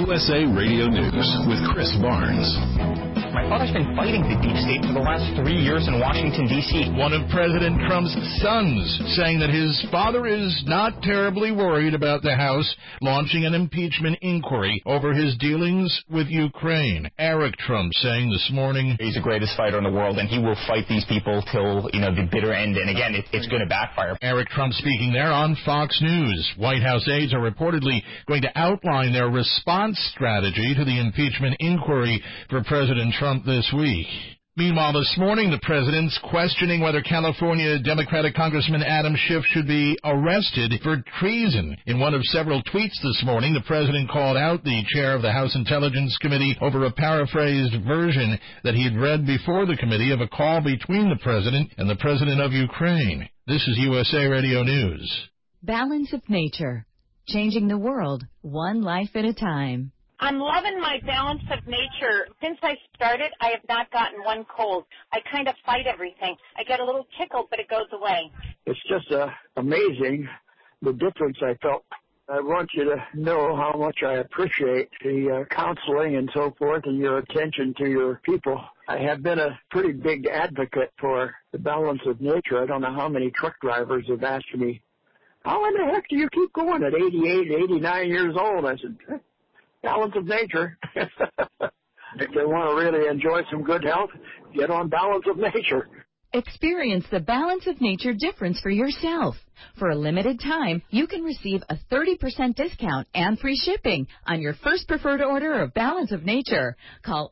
USA Radio News with Chris Barnes. My father's been fighting the deep state for the last 3 years in Washington, D.C. One of President Trump's sons saying that his father is not terribly worried about the House launching an impeachment inquiry over his dealings with Ukraine. Eric Trump saying this morning he's the greatest fighter in the world, and he will fight these people till, the bitter end. And again, it's going to backfire. Eric Trump speaking there on Fox News. White House aides are reportedly going to outline their response strategy to the impeachment inquiry for President Trump this week. Meanwhile, this morning, the president's questioning whether California Democratic Congressman Adam Schiff should be arrested for treason. In one of several tweets this morning, the president called out the chair of the House Intelligence Committee over a paraphrased version that he had read before the committee of a call between the president and the president of Ukraine. This is USA Radio News. Balance of Nature. Changing the world, one life at a time. I'm loving my Balance of Nature. Since I started, I have not gotten one cold. I kind of fight everything. I get a little tickled, but it goes away. It's just amazing the difference I felt. I want you to know how much I appreciate the counseling and so forth and your attention to your people. I have been a pretty big advocate for the Balance of Nature. I don't know how many truck drivers have asked me, how in the heck do you keep going at 88, 89 years old? I said, Balance of Nature. If they want to really enjoy some good health, get on Balance of Nature. Experience the Balance of Nature difference for yourself. For a limited time, you can receive a 30% discount and free shipping on your first preferred order of Balance of Nature. Call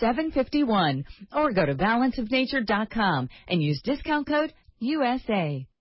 800-2468-751 or go to balanceofnature.com and use discount code USA.